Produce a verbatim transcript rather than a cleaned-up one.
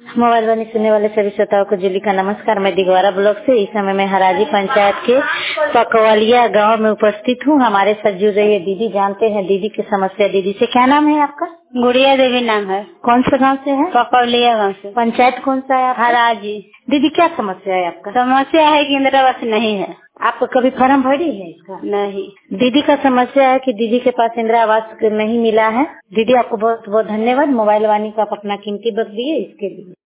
Mobile वाणी सुनने वाले सभी श्रोताओं को जूली का नमस्कार। मैं दिगवारा ब्लॉक से इस समय मैं हराजी पंचायत के पकवालिया गांव में उपस्थित हूं। हमारे साथ जुड़ रही है दीदी। जानते हैं दीदी की समस्या। दीदी से क्या नाम है आपका? गुड़िया देवी नाम है। कौन सा गांव से है? पकवालिया गांव से। पंचायत कौन सा है? हराजी। दीदी क्या समस्या है आपका? समस्या है कि इंदिरा आवास नहीं है। आपको कभी फॉर्म भरी है इसका? नहीं। दीदी का समस्या है कि दीदी के पास इंदिरा आवास नहीं मिला है। दीदी आपको बहुत बहुत धन्यवाद। मोबाइल वाणी को आप अपना कीमती वक्त दिए इसके लिए।